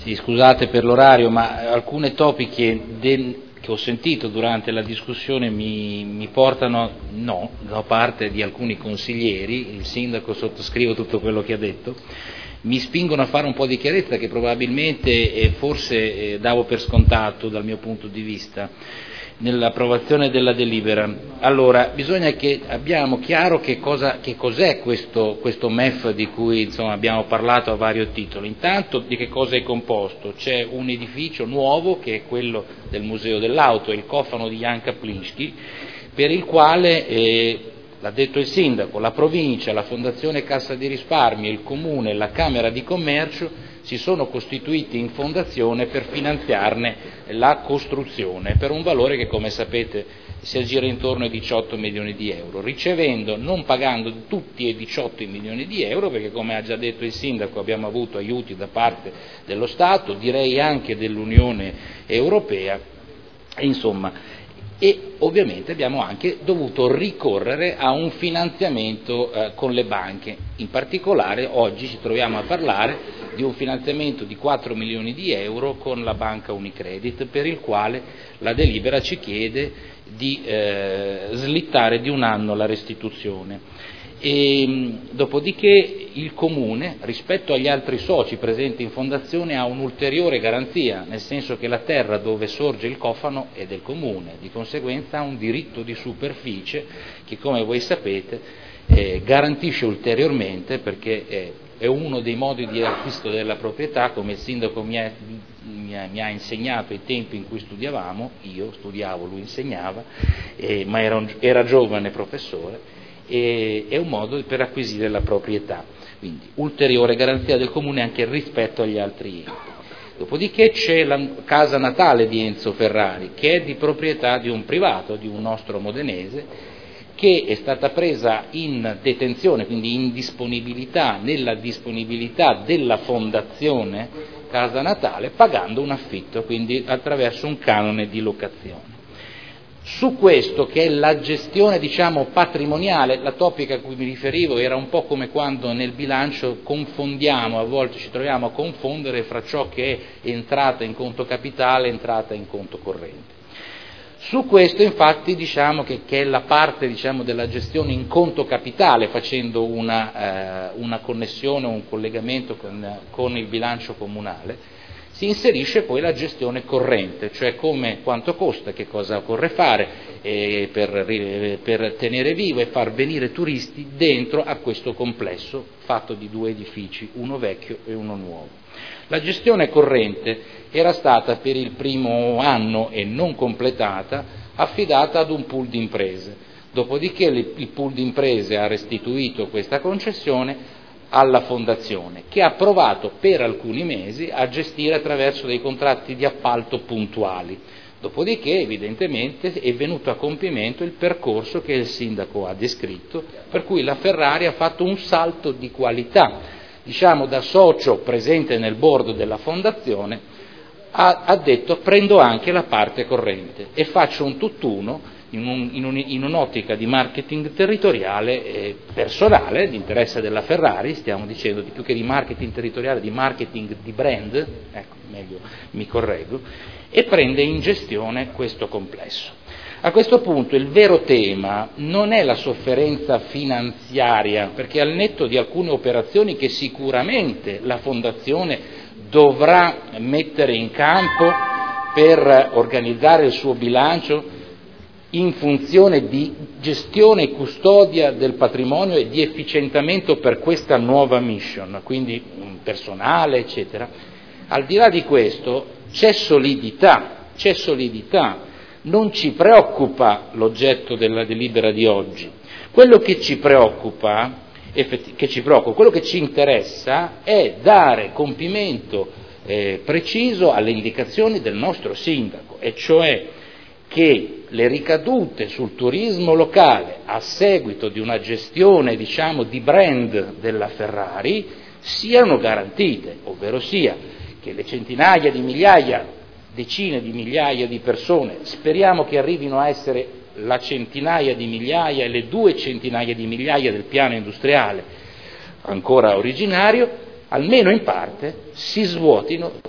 Sì, scusate per l'orario, ma alcune topiche che ho sentito durante la discussione mi portano, no, da parte di alcuni consiglieri, il sindaco sottoscrivo tutto quello che ha detto, mi spingono a fare un po' di chiarezza che probabilmente forse davo per scontato dal mio punto di vista nell'approvazione della delibera. Allora, bisogna che abbiamo chiaro che cos'è questo MEF di cui abbiamo parlato a vario titolo. Intanto di che cosa è composto? C'è un edificio nuovo che è quello del Museo dell'Auto, il cofano di Jan Kaplinsky, per il quale l'ha detto il sindaco, la provincia, la Fondazione Cassa di Risparmio, il Comune e la Camera di Commercio si sono costituiti in fondazione per finanziarne la costruzione, per un valore che, come sapete, si aggira intorno ai 18 milioni di euro, ricevendo, non pagando tutti e 18 milioni di euro, perché come ha già detto il sindaco abbiamo avuto aiuti da parte dello Stato, direi anche dell'Unione Europea, e ovviamente abbiamo anche dovuto ricorrere a un finanziamento con le banche. In particolare oggi ci troviamo a parlare di un finanziamento di 4 milioni di euro con la banca Unicredit, per il quale la delibera ci chiede di slittare di un anno la restituzione. Dopodiché il Comune, rispetto agli altri soci presenti in fondazione, ha un'ulteriore garanzia, nel senso che la terra dove sorge il cofano è del Comune, di conseguenza ha un diritto di superficie che, come voi sapete, garantisce ulteriormente, perché è uno dei modi di acquisto della proprietà, come il sindaco mi ha insegnato ai tempi in cui studiavamo, io studiavo, lui insegnava, ma era giovane professore, è un modo per acquisire la proprietà, quindi ulteriore garanzia del Comune anche rispetto agli altri enti. Dopodiché c'è la casa natale di Enzo Ferrari, che è di proprietà di un privato, di un nostro modenese, che è stata presa in detenzione, quindi in disponibilità, nella disponibilità della fondazione Casa Natale, pagando un affitto, quindi attraverso un canone di locazione. Su questo, che è la gestione patrimoniale, la topica a cui mi riferivo era un po' come quando nel bilancio confondiamo, a volte ci troviamo a confondere fra ciò che è entrata in conto capitale e entrata in conto corrente. Su questo infatti che è la parte della gestione in conto capitale, facendo una connessione, un collegamento con il bilancio comunale, si inserisce poi la gestione corrente, cioè quanto costa, che cosa occorre fare per tenere vivo e far venire turisti dentro a questo complesso fatto di due edifici, uno vecchio e uno nuovo. La gestione corrente era stata per il primo anno e non completata affidata ad un pool di imprese, dopodiché il pool di imprese ha restituito questa concessione alla Fondazione, che ha provato per alcuni mesi a gestire attraverso dei contratti di appalto puntuali. Dopodiché evidentemente è venuto a compimento il percorso che il sindaco ha descritto, per cui la Ferrari ha fatto un salto di qualità, da socio presente nel board della Fondazione, ha detto prendo anche la parte corrente e faccio un tutt'uno in un'ottica di marketing territoriale personale, di interesse della Ferrari, stiamo dicendo di più che di marketing territoriale, di marketing di brand, ecco, meglio mi correggo, e prende in gestione questo complesso. A questo punto il vero tema non è la sofferenza finanziaria, perché al netto di alcune operazioni che sicuramente la Fondazione dovrà mettere in campo per organizzare il suo bilancio in funzione di gestione e custodia del patrimonio e di efficientamento per questa nuova mission, quindi personale, eccetera. Al di là di questo c'è solidità, non ci preoccupa l'oggetto della delibera di oggi. Quello che ci preoccupa, quello che ci interessa è dare compimento preciso alle indicazioni del nostro sindaco, e cioè che le ricadute sul turismo locale a seguito di una gestione di brand della Ferrari siano garantite, ovvero sia che le centinaia di migliaia, decine di migliaia di persone, speriamo che arrivino a essere la centinaia di migliaia e le 2 centinaia di migliaia del piano industriale ancora originario, almeno in parte si svuotino